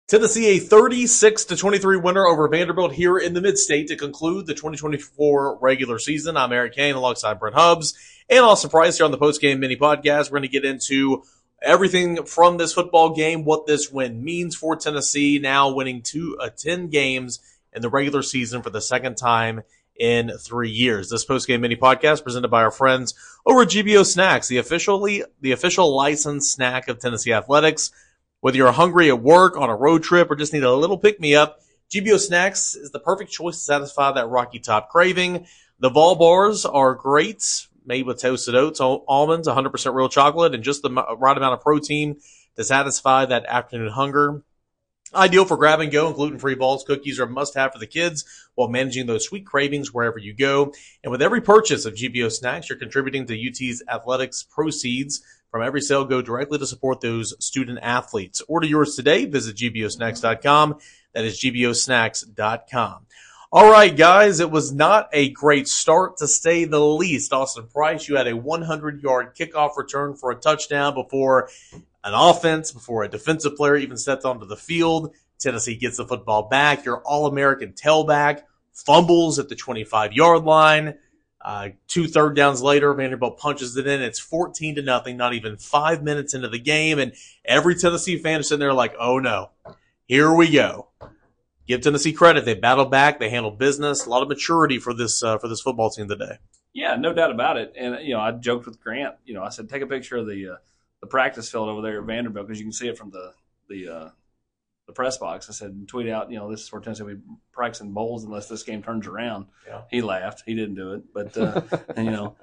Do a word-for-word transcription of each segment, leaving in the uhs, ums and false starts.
Tennessee, a thirty-six to twenty-three winner over Vanderbilt here in the Mid-State to conclude the twenty twenty-four regular season. I'm Eric Kane alongside Brent Hubbs and Austin Price here on the Postgame Mini Podcast. We're going to get into everything from this football game, what this win means for Tennessee, now winning two, uh, ten games in the regular season for the second time in three years. This Postgame Mini Podcast presented by our friends over at G B O Snacks, the officially the official licensed snack of Tennessee Athletics. Whether you're hungry at work, on a road trip, or just need a little pick-me-up, G B O Snacks is the perfect choice to satisfy that Rocky Top craving. The Vol bars are great, made with toasted oats, almonds, one hundred percent real chocolate, and just the right amount of protein to satisfy that afternoon hunger. Ideal for grab and go, and gluten-free balls. Cookies are a must-have for the kids while managing those sweet cravings wherever you go. And with every purchase of G B O Snacks, you're contributing to U T's athletics proceeds. From every sale, go directly to support those student athletes. Order yours today. Visit G B O snacks dot com. That is G B O snacks dot com. All right, guys, it was not a great start, to say the least. Austin Price, you had a hundred-yard kickoff return for a touchdown before an offense, before a defensive player even stepped onto the field. Tennessee gets the football back. Your All-American tailback fumbles at the twenty-five-yard line. Uh, two third downs later, Vanderbilt punches it in. It's fourteen to nothing, not even five minutes into the game. And every Tennessee fan is sitting there like, oh no, here we go. Give Tennessee credit. They battled back. They handled business. A lot of maturity for this, uh, for this football team today. Yeah, no doubt about it. And, you know, I joked with Grant, you know, I said, take a picture of the, uh, the practice field over there at Vanderbilt, because you can see it from the, the, uh, the press box. I said, tweet out, you know, this is where Tennessee will be practicing bowls unless this game turns around. Yeah. He laughed. He didn't do it. But, uh, and, you know,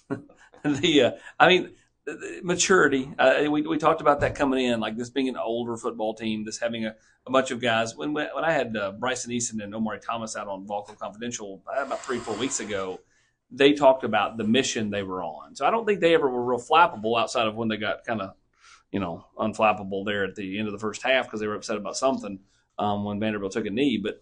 the, uh, I mean, the, the maturity, uh, we, we talked about that coming in, like this being an older football team, this having a, a bunch of guys. When, when I had uh, Bryson Easton and Omari Thomas out on Volco Confidential about three, four weeks ago, they talked about the mission they were on. So I don't think they ever were real flappable outside of when they got kind of, you know, unflappable there at the end of the first half because they were upset about something um, when Vanderbilt took a knee. But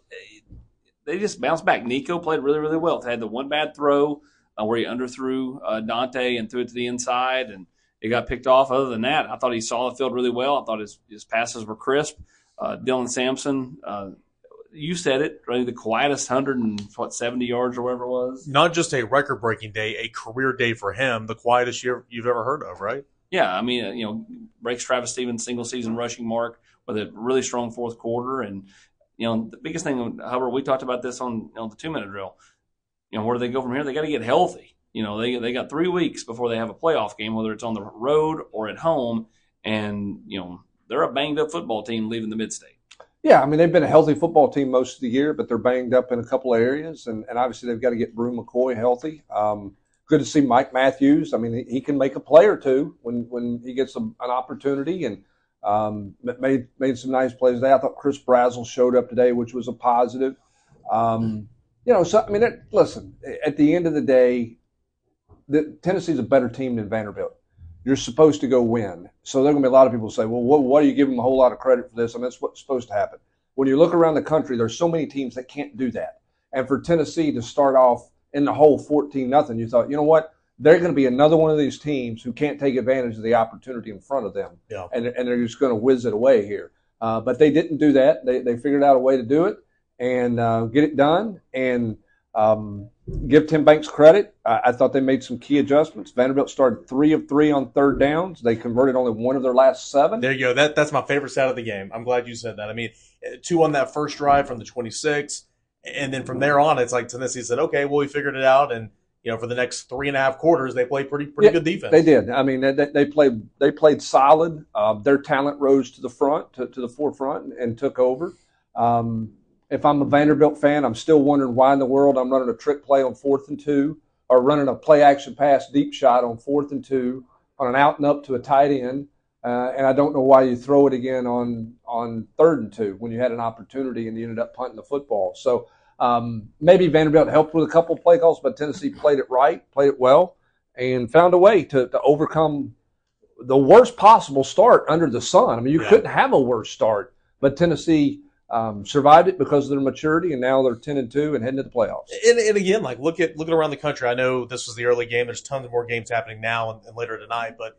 they just bounced back. Nico played really, really well. They had the one bad throw uh, where he underthrew uh, Dante and threw it to the inside, and it got picked off. Other than that, I thought he saw the field really well. I thought his, his passes were crisp. Uh, Dylan Sampson, uh, you said it, really the quietest one hundred and what seventy yards or whatever it was. Not just a record-breaking day, a career day for him, the quietest year you've ever heard of, right? Yeah, I mean, you know, breaks Travis Stevens' single-season rushing mark with a really strong fourth quarter. And, you know, the biggest thing, Hubbard, we talked about this on, on the two-minute drill. You know, where do they go from here? They got to get healthy. You know, they they got three weeks before they have a playoff game, whether it's on the road or at home. And, you know, they're a banged-up football team leaving the Mid-State. Yeah, I mean, they've been a healthy football team most of the year, but they're banged up in a couple of areas. And, and obviously they've got to get Brew McCoy healthy. Um Good to see Mike Matthews. I mean, he, he can make a play or two when, when he gets a, an opportunity, and um, made made some nice plays today. I thought Chris Brazzell showed up today, which was a positive. Um, you know, so I mean, it, listen. At the end of the day, the, Tennessee's a better team than Vanderbilt. You're supposed to go win. So there are going to be a lot of people say, "Well, what, why do you give them a whole lot of credit for this?" I mean, that's what's supposed to happen. When you look around the country, there's so many teams that can't do that, and for Tennessee to start off in the whole fourteen nothing, you thought, you know what? They're going to be another one of these teams who can't take advantage of the opportunity in front of them, yeah. and and they're just going to whiz it away here. Uh, but they didn't do that. They they figured out a way to do it and uh, get it done. And um, give Tim Banks credit. I, I thought they made some key adjustments. Vanderbilt started three of three on third downs. They converted only one of their last seven. There you go. That that's my favorite stat of the game. I'm glad you said that. I mean, two on that first drive from the twenty-six. And then from there on, it's like Tennessee said, okay, well, we figured it out. And, you know, for the next three and a half quarters, they played pretty pretty yeah, good defense. They did. I mean, they, they played they played solid. Uh, their talent rose to the front, to, to the forefront, and, and took over. Um, if I'm a Vanderbilt fan, I'm still wondering why in the world I'm running a trick play on fourth and two, or running a play-action pass deep shot on fourth and two on an out and up to a tight end. Uh, and I don't know why you throw it again on on third and two when you had an opportunity and you ended up punting the football. So um, maybe Vanderbilt helped with a couple of play calls, but Tennessee played it right, played it well, and found a way to, to overcome the worst possible start under the sun. I mean, you yeah. couldn't have a worse start, but Tennessee um, survived it because of their maturity, and now they're ten and two and heading to the playoffs. And, and again, like look at looking around the country. I know this was the early game. There's tons more games happening now and, and later tonight, but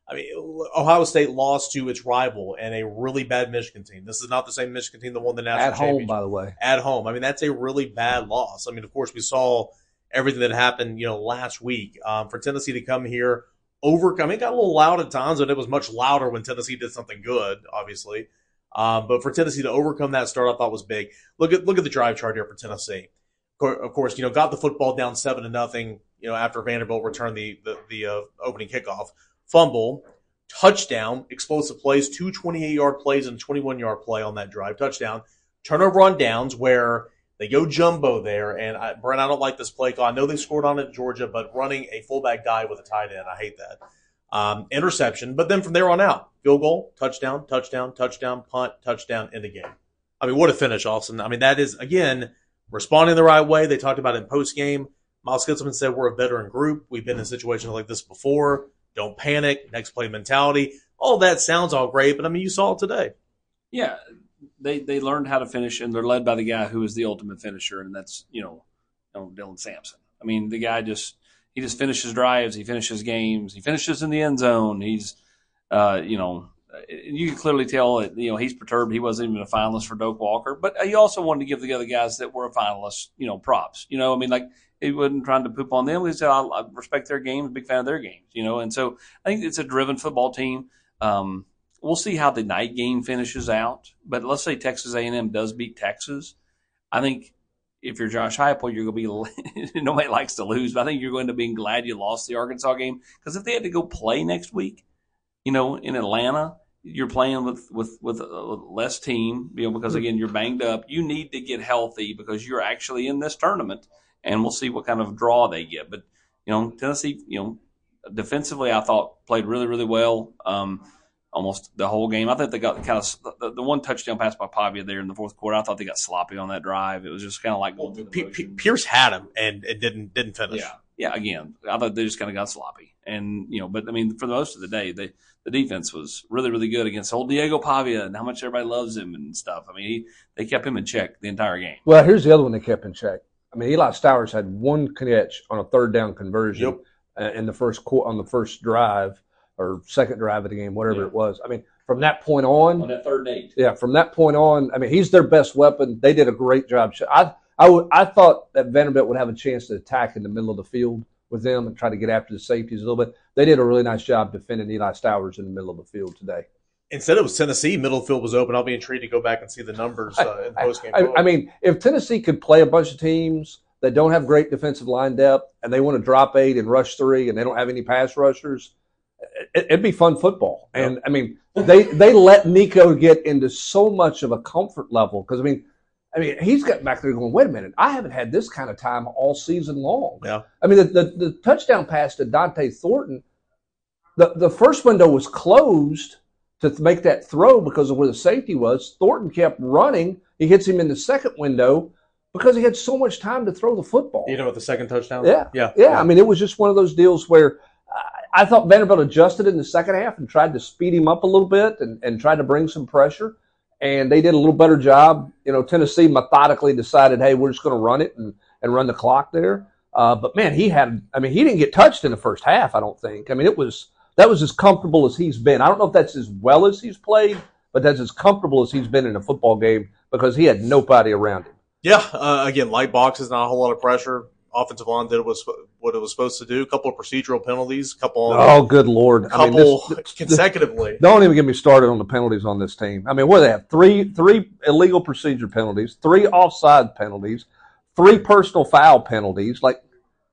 I mean, Ohio State lost to its rival and a really bad Michigan team. This is not the same Michigan team that won the national At home, championship. by the way. At home. I mean, that's a really bad loss. I mean, of course, we saw everything that happened, you know, last week. Um, for Tennessee to come here, overcome, it got a little loud at times, but it was much louder when Tennessee did something good, obviously. Um, but for Tennessee to overcome that start, I thought was big. Look at look at the drive chart here for Tennessee. Of course, you know, got the football down seven to nothing. You know, after Vanderbilt returned the the, the uh, opening kickoff, fumble. Touchdown, explosive plays, two twenty-eight-yard plays and a twenty-one-yard play on that drive. Touchdown. Turnover on downs where they go jumbo there. And, I, Brent, I don't like this play call. I know they scored on it in Georgia, but running a fullback dive with a tight end, I hate that. Um, interception. But then from there on out, field goal, touchdown, touchdown, touchdown, punt, touchdown, end of game. I mean, what a finish, Austin. I mean, that is, again, responding the right way. They talked about it in postgame. Miles Kitselman said we're a veteran group. We've been in situations like this before. Don't panic, next play mentality. All that sounds all great, but, I mean, you saw it today. Yeah, they they learned how to finish, and they're led by the guy who is the ultimate finisher, and that's, you know, you know Dylan Sampson. I mean, the guy just – he just finishes drives. He finishes games. He finishes in the end zone. He's, uh, you know – you can clearly tell that, you know, he's perturbed. He wasn't even a finalist for Doak Walker, but he also wanted to give the other guys that were a finalist, you know, props. You know, I mean, like – he wasn't trying to poop on them. He said, I, I respect their games, big fan of their games, you know. And so I think it's a driven football team. Um, we'll see how the night game finishes out. But let's say Texas A and M does beat Texas. I think if you're Josh Heupel, you're going to be – nobody likes to lose, but I think you're going to be glad you lost the Arkansas game. Because if they had to go play next week, you know, in Atlanta, you're playing with, with, with a less team, you know, because, again, you're banged up. You need to get healthy because you're actually in this tournament. And we'll see what kind of draw they get. But, you know, Tennessee, you know, defensively, I thought played really, really well um, almost the whole game. I think they got kind of the, the one touchdown pass by Pavia there in the fourth quarter. I thought they got sloppy on that drive. It was just kind of like well, P- P- Pierce had him and it didn't didn't finish. Yeah, yeah. Again, I thought they just kind of got sloppy. And, you know, but, I mean, for the most of the day, they, the defense was really, really good against old Diego Pavia and how much everybody loves him and stuff. I mean, he, they kept him in check the entire game. Well, here's the other one they kept in check. I mean, Eli Stowers had one catch on a third down conversion yep. in the first on the first drive or second drive of the game, whatever yeah. it was. I mean, from that point on, on that third and eight. Yeah, from that point on, I mean, he's their best weapon. They did a great job. I I, would, I thought that Vanderbilt would have a chance to attack in the middle of the field with them and try to get after the safeties a little bit. They did a really nice job defending Eli Stowers in the middle of the field today. Instead, it was Tennessee. Middle field was open. I'll be intrigued to go back and see the numbers uh, in postgame. I, I, I mean, if Tennessee could play a bunch of teams that don't have great defensive line depth and they want to drop eight and rush three and they don't have any pass rushers, it, it'd be fun football. Yep. And, I mean, they they let Nico get into so much of a comfort level because, I mean, I mean, he's got back there going, wait a minute, I haven't had this kind of time all season long. Yeah. I mean, the, the, the touchdown pass to Dante Thornton, the, the first window was closed to make that throw because of where the safety was. Thornton kept running. He hits him in the second window because he had so much time to throw the football. You know what the second touchdown? Yeah. Yeah. Yeah. I mean, it was just one of those deals where I thought Vanderbilt adjusted in the second half and tried to speed him up a little bit and, and tried to bring some pressure. And they did a little better job. You know, Tennessee methodically decided, hey, we're just going to run it and, and run the clock there. Uh, but, man, he had – I mean, he didn't get touched in the first half, I don't think. I mean, it was – that was as comfortable as he's been. I don't know if that's as well as he's played, but that's as comfortable as he's been in a football game because he had nobody around him. Yeah, uh, again, light boxes, not a whole lot of pressure. Offensive line did what, what it was supposed to do. A couple of procedural penalties, couple. Oh, good Lord! Couple I mean, this, this, consecutively. Don't even get me started on the penalties on this team. I mean, what do they have? Three, three illegal procedure penalties, three offside penalties, three personal foul penalties. Like,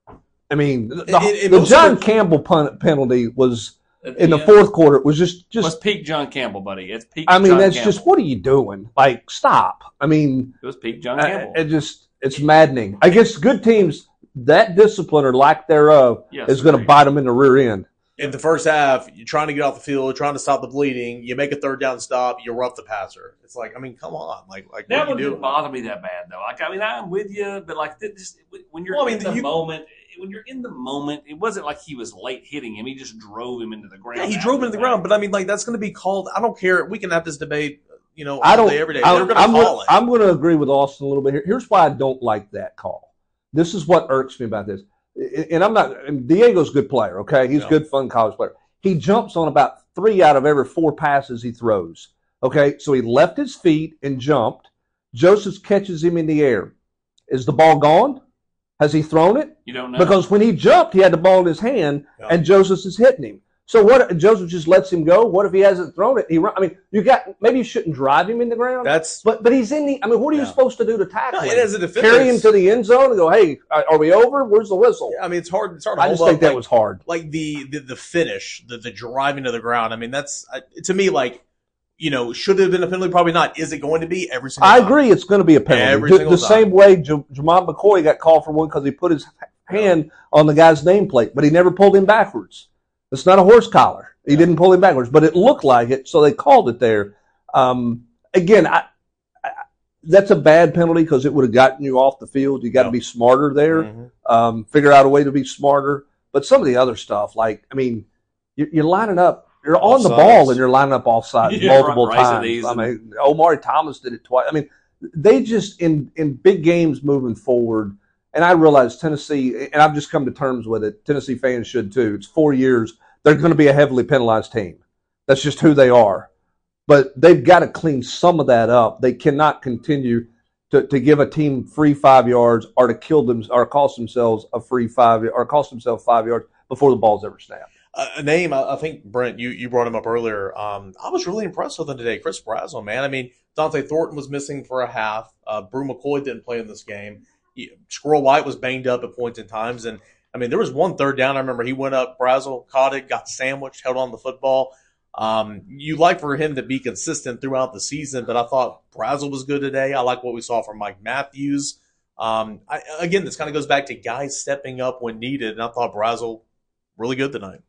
I mean, the, it, it, the John of, Campbell pun, penalty was the, in the fourth quarter. It was just, just. It was peak John Campbell, buddy. It's peak. I mean, John that's Campbell. just what are you doing? Like, stop. I mean, it was peak John Campbell. I, it just. It's maddening. I guess good teams, that discipline or lack thereof yes, is going to bite them in the rear end. In the first half, you're trying to get off the field, trying to stop the bleeding. You make a third down stop, you rough the passer. It's like, I mean, come on, like, like that what one you didn't bother me that bad though. Like, I mean, I'm with you, but like, this, when you're well, I mean, in the you, moment, when you're in the moment, it wasn't like he was late hitting him. He just drove him into the ground. Yeah, he drove him into the ground, but I mean, like, that's going to be called. I don't care. We can have this debate. You know, I don't. Day, every day. I, They're going to I'm call gonna, it. I'm going to agree with Austin a little bit here. Here's why I don't like that call. This is what irks me about this. And I'm not. And Diego's a good player. Okay, he's a yeah. good, fun college player. he jumps on about three out of every four passes he throws. Okay, so he left his feet and jumped. Joseph catches him in the air. Is the ball gone? Has he thrown it? You don't know. Because when he jumped, he had the ball in his hand, yeah. and Joseph is hitting him. So what? Joseph just lets him go. What if he hasn't thrown it? He run, I mean, you got maybe you shouldn't drive him in the ground. That's but but he's in the. I mean, what are you yeah. supposed to do to tackle no, him? and as a defender, Carry him to the end zone and go, hey, are we over? Where's the whistle? Yeah, I mean, it's hard. It's hard. To I hold just think up, that like, was hard. Like the the, the finish, the, the driving to the ground. I mean, that's uh, to me like. You know, should it have been a penalty? Probably not. Is it going to be every single I time? agree it's going to be a penalty. Every the single the time. same way J- Jamont McCoy got called for one because he put his hand on the guy's nameplate, but he never pulled him backwards. It's not a horse collar. He Yeah. didn't pull him backwards, but it looked like it, so they called it there. Um, again, I, I, that's a bad penalty because it would have gotten you off the field. You got to Yeah. be smarter there, Mm-hmm. um, figure out a way to be smarter. But some of the other stuff, like, I mean, you, you're lining up. You're on the Offsides. ball and you're lining up off sides Yeah, multiple right, right, times. these I and- mean, Omari Thomas did it twice. I mean, they just in in big games moving forward. And I realize Tennessee, and I've just come to terms with it. Tennessee fans should too. It's four years. They're going to be a heavily penalized team. That's just who they are. But they've got to clean some of that up. They cannot continue to, to give a team free five yards or to kill them or cost themselves a free five or cost themselves five yards before the ball's ever snapped. A name, I think, Brent, you, you brought him up earlier. Um, I was really impressed with him today, Chris Brazzell, man. I mean, Dante Thornton was missing for a half. Uh, Brew McCoy didn't play in this game. He, Squirrel White was banged up at points in times. And, I mean, there was one third down. I remember he went up, Brazzell caught it, got sandwiched, held on the football. Um, you like for him to be consistent throughout the season, but I thought Brazzell was good today. I like what we saw from Mike Matthews. Um, I, again, this kind of goes back to guys stepping up when needed, and I thought Brazzell really good tonight.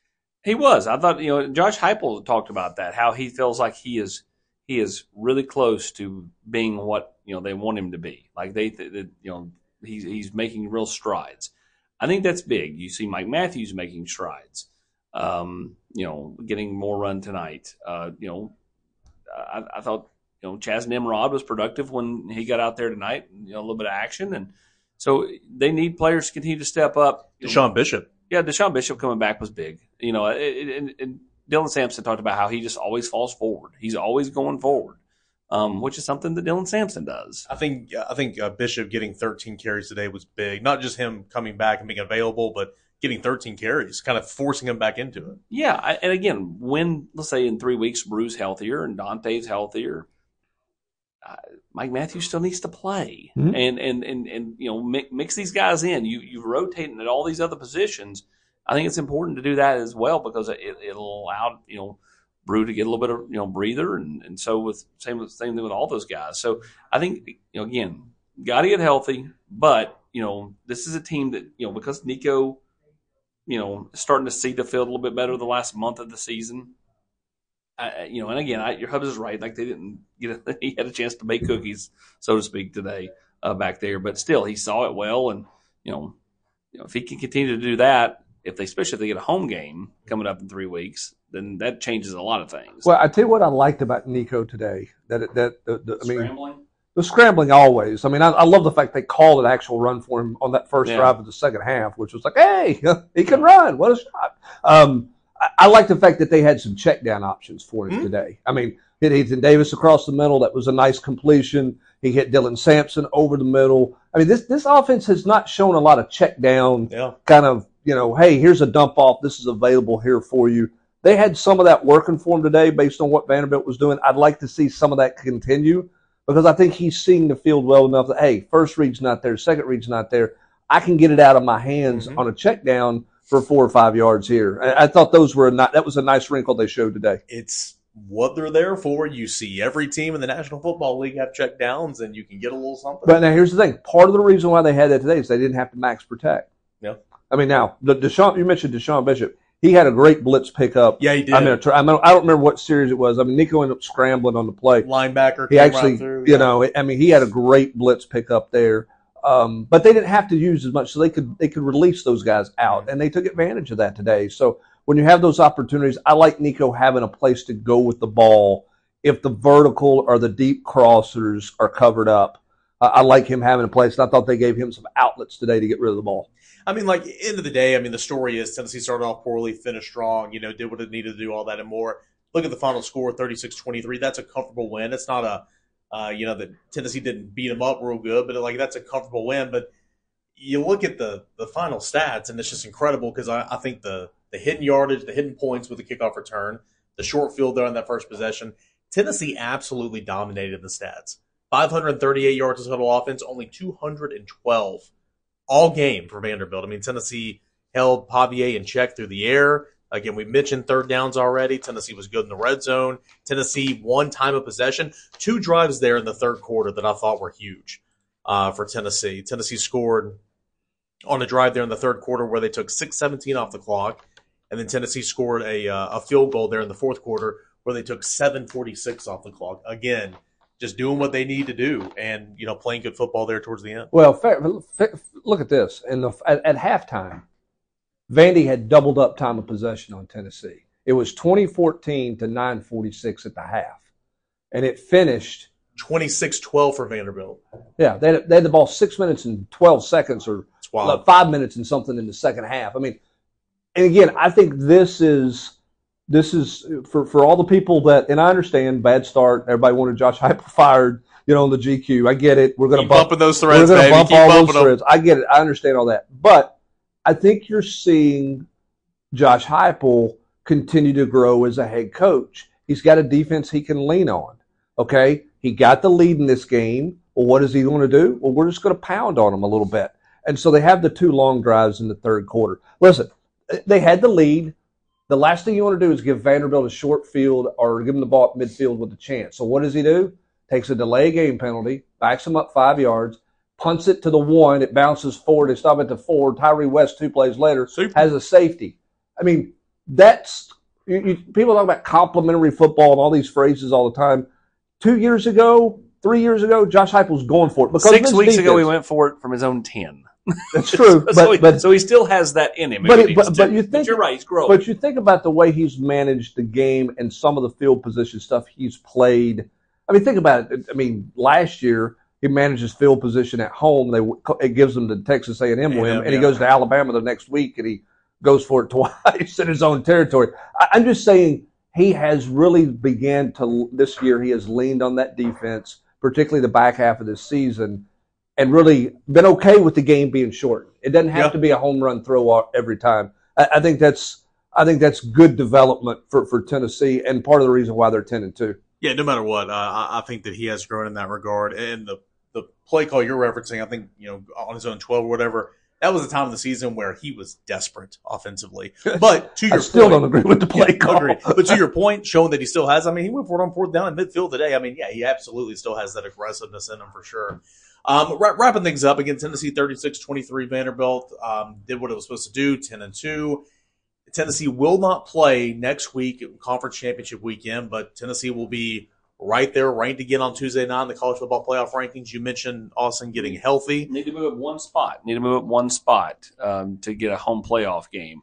He was. I thought, you know, Josh Heupel talked about that, how he feels like he is he is really close to being what, you know, they want him to be. Like they, they you know, he's he's making real strides. I think that's big. You see Mike Matthews making strides. Um, you know, getting more run tonight. Uh, you know, I, I thought, you know, Chaz Nimrod was productive when he got out there tonight. You know, a little bit of action, and so they need players to continue to step up. Deshaun Bishop. Yeah, Deshaun Bishop coming back was big. You know, and, and Dylan Sampson talked about how he just always falls forward. He's always going forward, um, which is something that Dylan Sampson does. I think I think uh, Bishop getting thirteen carries today was big. Not just him coming back and being available, but getting thirteen carries, kind of forcing him back into it. Yeah, I, and again, when, let's say in three weeks, Brew's healthier and Dante's healthier, uh, Mike Matthews still needs to play, Mm-hmm. and, and and and you know mix, mix these guys in. You you rotating at all these other positions. I think it's important to do that as well because it, it'll allow you know Brew to get a little bit of you know breather, and, and so with same with same thing with all those guys. So I think you know again, got to get healthy, but you know this is a team that you know because Nico, you know, starting to see the field a little bit better the last month of the season. I, you know, and again, I, your hub is right. Like they didn't get, a, he had a chance to bake cookies, so to speak, today uh, back there. But still, he saw it well, and you know, you know, if he can continue to do that, if they, especially if they get a home game coming up in three weeks, then that changes a lot of things. Well, I tell you what I liked about Nico today. That it, that the, the, I mean, Scrambling. the scrambling always. I mean, I, I love the fact they called an actual run for him on that first Yeah. drive of the second half, which was like, hey, he can run. What a shot. Um, I, I like the fact that they had some check down options for him Mm-hmm. today. I mean, hit Ethan Davis across the middle. That was a nice completion. He hit Dylan Sampson over the middle. I mean, this this offense has not shown a lot of check down Yeah. kind of, you know, hey, here's a dump off. This is available here for you. They had some of that working for him today based on what Vanderbilt was doing. I'd like to see some of that continue because I think he's seeing the field well enough that, hey, first read's not there, second read's not there. I can get it out of my hands Mhm. on a check down for four or five yards here. I, I thought those were a ni- that was a nice wrinkle they showed today. It's what they're there for. You see every team in the National Football League have check downs, and you can get a little something. But now here's the thing. Part of the reason why they had that today is they didn't have to max protect. Yeah. I mean, now, the Deshaun, you mentioned Deshaun Bishop. He had a great blitz pickup. Yeah, he did. I mean, I mean, I don't remember what series it was. I mean, Nico ended up scrambling on the play. Linebacker He came actually, right through. you yeah. know, I mean, he had a great blitz pickup there. Um, but they didn't have to use as much, so they could they could release those guys out, and they took advantage of that today. So when you have those opportunities, I like Nico having a place to go with the ball if the vertical or the deep crossers are covered up. I, I like him having a place, and I thought they gave him some outlets today to get rid of the ball. I mean, like, end of the day, I mean, the story is Tennessee started off poorly, finished strong, you know, did what it needed to do, all that and more. Look at the final score, thirty-six twenty-three. That's a comfortable win. It's not a, uh, you know, that Tennessee didn't beat them up real good, but, like, that's a comfortable win. But you look at the the final stats, and it's just incredible because I, I think the, the hidden yardage, the hidden points with the kickoff return, the short field there on that first possession, Tennessee absolutely dominated the stats. five hundred thirty-eight yards of total offense, only two hundred twelve all game for Vanderbilt. I mean, Tennessee held Pavia in check through the air. Again, we mentioned third downs already. Tennessee was good in the red zone. Tennessee won time of possession. Two drives there in the third quarter that I thought were huge uh, for Tennessee. Tennessee scored on a drive there in the third quarter where they took six seventeen off the clock, and then Tennessee scored a, uh, a field goal there in the fourth quarter where they took seven forty-six off the clock. Again, just doing what they need to do and, you know, playing good football there towards the end. Well, fair, fair, look at this. In the, at, at halftime, Vandy had doubled up time of possession on Tennessee. It was twenty fourteen to nine forty-six at the half. And it finished twenty-six twelve for Vanderbilt. Yeah, they had, they had the ball six minutes and twelve seconds or like five minutes and something in the second half. I mean, and again, I think this is this is for, for all the people that, and I understand bad start. Everybody wanted Josh Heupel fired, you know, on the G Q. I get it. We're going to bump bumping those threads, We're going to baby. bump Keep all bumping those threads. I get it. I understand all that. But I think you're seeing Josh Heupel continue to grow as a head coach. He's got a defense he can lean on. Okay, he got the lead in this game. Well, what is he going to do? Well, we're just going to pound on him a little bit. And so they have the two long drives in the third quarter. Listen, they had the lead. The last thing you want to do is give Vanderbilt a short field or give him the ball at midfield with a chance. So what does he do? Takes a delay game penalty, backs him up five yards, punts it to the one. It bounces forward. They stop it to four. Tyree West, two plays later, Super. has a safety. I mean, that's you, you, people talk about complimentary football and all these phrases all the time. Two years ago, three years ago, Josh Heupel's going for it. Because Six weeks defense. ago, he went for it from his own ten. That's true. so, but, he, but, so he still has that in him. But, it, but, but you think, but you're right, he's growing. But you think about the way he's managed the game and some of the field position stuff he's played. I mean, think about it. I mean, last year he manages field position at home. They it gives him the Texas A and M win, and he yeah. goes to Alabama the next week and he goes for it twice in his own territory. I, I'm just saying he has really began to this year. He has leaned on that defense, particularly the back half of this season, and really been okay with the game being short. It doesn't have yeah. to be a home run throw every time. I, I think that's I think that's good development for, for Tennessee, and part of the reason why they're ten and two. Yeah, no matter what, uh, I, I think that he has grown in that regard. And the the play call you're referencing, I think, you know, on his own twelve or whatever, that was the time of the season where he was desperate offensively. But to your I still point, don't agree with the play yeah, call. Agree. But to your point, showing that he still has, I mean, he went for it on fourth down in midfield today. I mean, yeah, he absolutely still has that aggressiveness in him for sure. Um, wrapping things up, again, Tennessee thirty-six twenty-three, Vanderbilt um, did what it was supposed to do, ten and two. Tennessee will not play next week, conference championship weekend, but Tennessee will be right there, ranked again on Tuesday night in the college football playoff rankings. You mentioned Austin getting healthy. Need to move up one spot. Need to move up one spot um, to get a home playoff game.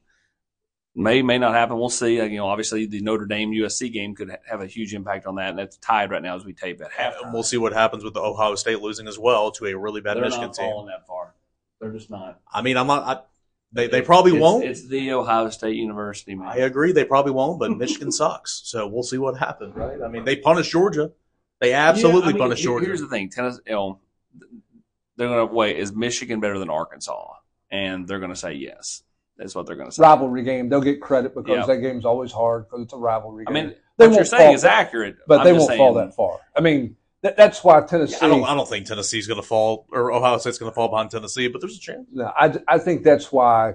May, may not happen. We'll see. Uh, you know, obviously the Notre Dame U S C game could ha- have a huge impact on that, and that's tied right now as we tape at halftime. And we'll see what happens with the Ohio State losing as well to a really bad They're Michigan not team. falling that far. They're just not. I mean, I'm not. I, they they probably it's, won't. It's the Ohio State University, man. I agree. They probably won't, but Michigan sucks. So we'll see what happens, right? I mean, they punished Georgia. They absolutely yeah, I mean, punished here- Georgia. Here's the thing: Tennessee, you know, they're going to wait. Is Michigan better than Arkansas? And they're going to say yes. That's what they're going to say. Rivalry game. They'll get credit because Yeah. that game's always hard because it's a rivalry I game. mean, They what you're won't saying fall- is accurate, but I'm they just won't fall saying- that far. I mean, th- that's why Tennessee. I don't. I don't think Tennessee's going to fall, or Ohio State's going to fall behind Tennessee, but there's a chance. No, I, I think that's why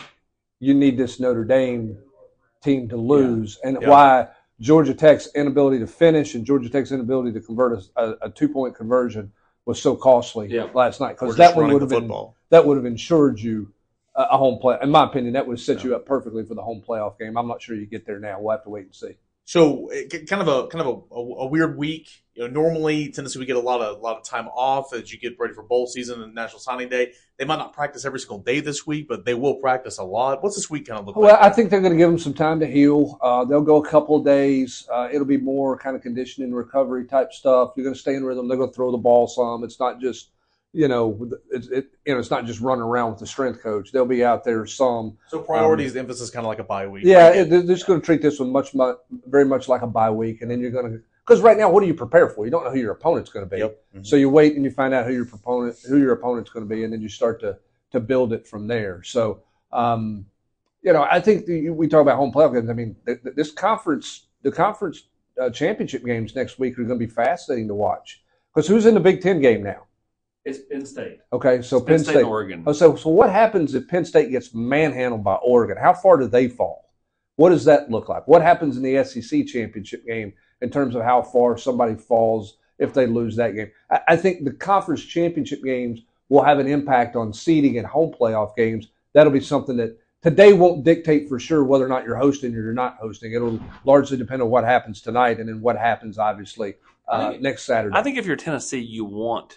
you need this Notre Dame team to lose, and Yeah. why Georgia Tech's inability to finish and Georgia Tech's inability to convert a, a, a two point conversion was so costly Yeah. last night Or because just that one running would the have been football. that would have ensured you a, a home play. In my opinion, that would have set you up perfectly for the home playoff game. I'm not sure you get there now. We'll have to wait and see. So it, kind of a kind of a, a, a weird week. You know, normally Tennessee would get a lot of a lot of time off as you get ready for bowl season and National Signing Day. They might not practice every single day this week, but they will practice a lot. What's this week kind of look Well, like? I think they're going to give them some time to heal. Uh, they'll go a couple of days. Uh, it'll be more kind of conditioning, recovery type stuff. You're going to stay in rhythm. They're going to throw the ball some. It's not just you know, it's it, you know, it's not just running around with the strength coach. They'll be out there some. So priorities, um, emphasis, kind of like a bye week. Yeah, right? it, they're just going to treat this one much, much, very much like a bye week, and then you're going to because right now, what do you prepare for? You don't know who your opponent's going to be. Yep. Mm-hmm. So you wait and you find out who your opponent, who your opponent's going to be, and then you start to to build it from there. So, um, you know, I think the, we talk about home playoff games. I mean, the, the, this conference, the conference uh, championship games next week are going to be fascinating to watch because who's in the Big Ten game now? It's Penn State. Okay, so Penn, Penn State, State, and Oregon. Oh, so so what happens if Penn State gets manhandled by Oregon? How far do they fall? What does that look like? What happens in the S E C championship game in terms of how far somebody falls if they lose that game? I, I think the conference championship games will have an impact on seeding and home playoff games. That'll be something that today won't dictate for sure whether or not you're hosting or you're not hosting. It'll largely depend on what happens tonight and then what happens, obviously, uh, think, next Saturday. I think if you're Tennessee, you want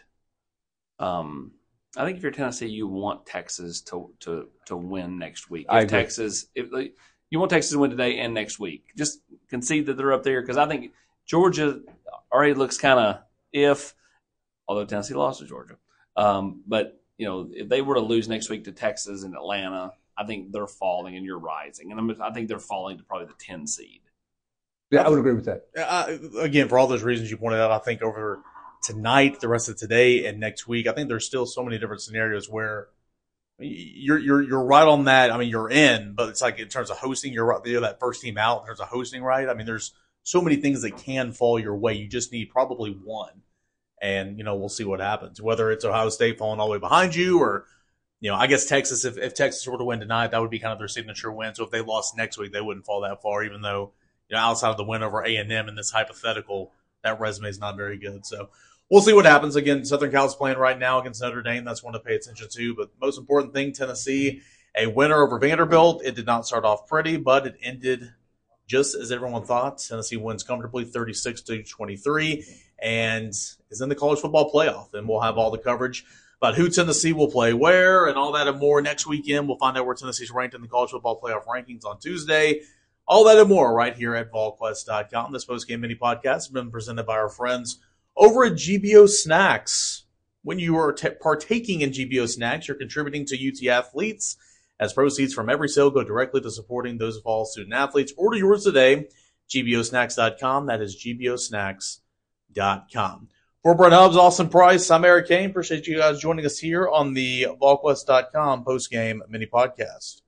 um, – I think if you're Tennessee, you want Texas to to to win next week. If I agree. Texas, if you want Texas to win today and next week, just concede that they're up there because I think Georgia already looks kind of if, although Tennessee lost to Georgia. Um, but you know, if they were to lose next week to Texas and Atlanta, I think they're falling and you're rising, and I'm, I think they're falling to probably the ten seed. Yeah, I would agree with that. Uh, again, for all those reasons you pointed out, I think over tonight, the rest of today, and next week, I think there's still so many different scenarios where you're you're you're right on that. I mean, you're in, but it's like in terms of hosting, you're right. You're that first team out in terms of hosting, right? I mean, there's so many things that can fall your way. You just need probably one, and you know we'll see what happens. Whether it's Ohio State falling all the way behind you, or you know, I guess Texas. If if Texas were to win tonight, that would be kind of their signature win. So if they lost next week, they wouldn't fall that far, even though you know outside of the win over A and M in this hypothetical, that resume is not very good. So. We'll see what happens. Again, Southern Cal's playing right now against Notre Dame. That's one to pay attention to. But most important thing, Tennessee, a winner over Vanderbilt. It did not start off pretty, but it ended just as everyone thought. Tennessee wins comfortably thirty-six to twenty-three and is in the college football playoff. And we'll have all the coverage about who Tennessee will play where and all that and more next weekend. We'll find out where Tennessee's ranked in the college football playoff rankings on Tuesday. All that and more right here at vol quest dot com. This postgame mini podcast has been presented by our friends over at G B O Snacks. When you are t- partaking in G B O Snacks, you're contributing to U T athletes as proceeds from every sale go directly to supporting those of all student athletes. Order yours today, G B O snacks dot com. That is G B O snacks dot com. For Brent Hubbs, Austin Price, I'm Eric Kane. Appreciate you guys joining us here on the vol quest dot com postgame mini podcast.